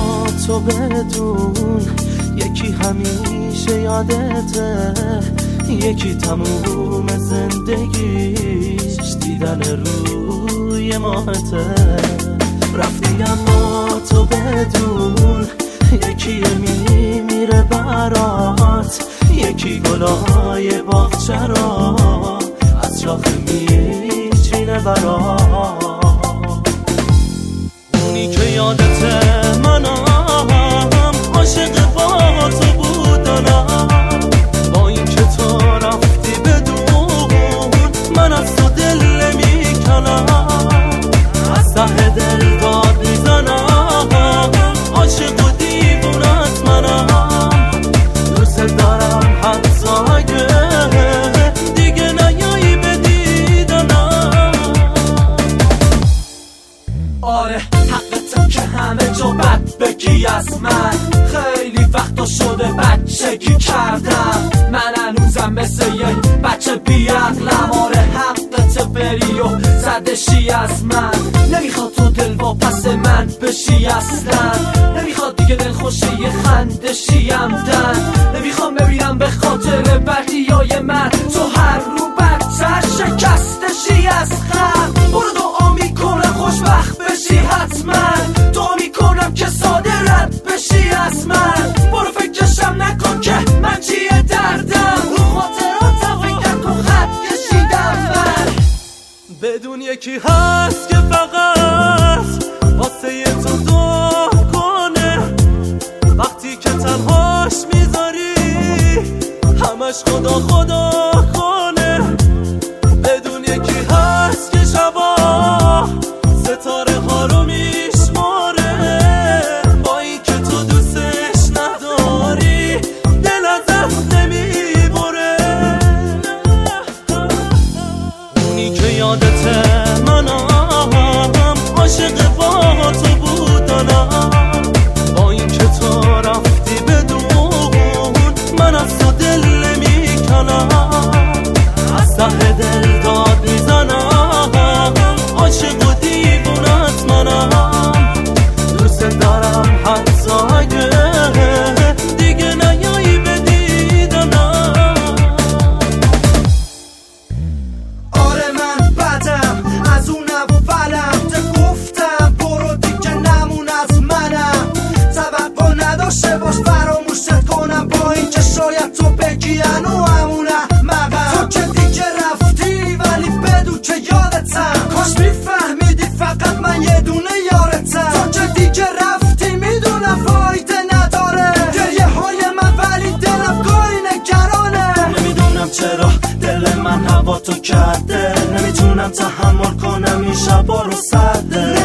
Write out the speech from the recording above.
اما تو بدون، یکی همیشه یادته، یکی تموم زندگیش دیدن روی ماهته. رفتی اما تو بدون، یکی میمیره برات، یکی گلای باغچه را از شاخه میچینه برات. اونی که یادته منم عاشق با تو بودنم، با این که تو رفتی بدون من از تو دل نمیکنم، از ته دل داد میزنم، عاشق و دیوونت منم، دوست دارم حتی اگه دیگه نیایی به دیدنم. آره حقته که همه جا بد بگی از من، خیلی وقتا شده بچگی کردم، من هنوزم مثل یه بچه بیعقلم. آره حقته بری و زدشی از من، نمیخواد تو دل واپس من بشی اصلا، نمیخواد دیگه دل خوشی یه خندشی همدن، نمیخوام ببینم به خاطر بدیای من تو هر رو بدتر شکستشی از خم. برو دعا میکنم خوشبخت بشی حتما، دعا میکنم که ساده رد بشی از من. برو فکرشم نکن که من چیه دردم، رو خاطراتم فکر کن خط کشیدم من. بدون یکی هست که فقط واسه تو دعا کنه، وقتی که تنهاش میذاری همش خدا خدا کنه. بدون یکی هست که شبا ستاره ها رو میشماره، با این که تو دوستش نداری دل ازت نمیبره. اونی که یادته منم عاشق با تو بودنم، با این که تو رفتی بدون من از تو دل نمیکنم، از ته دل داد میزنم، عاشق و دیوونت منم، دوست دارم حتی اگه دیگه نیایی به دیدنم. آره من بدم از اون اولم، te گفتم برو دیگه نمون از منم، توقع نداشته باش فراموشت کنم، با این که شاید تو بگی انو همونه مقم. تو که دیگه رفتی ولی بدون که یادتم، کاش میفهمیدی فقط من یه دونه یارتم. تو که دیگه رفتی میدونم فایده نداره گریه های من، ولی دلم گاهی نگرانه. نمیدونم چرا دل من هوا تو کرده، نمیتونم تحمل کنم این شبا رو سرده.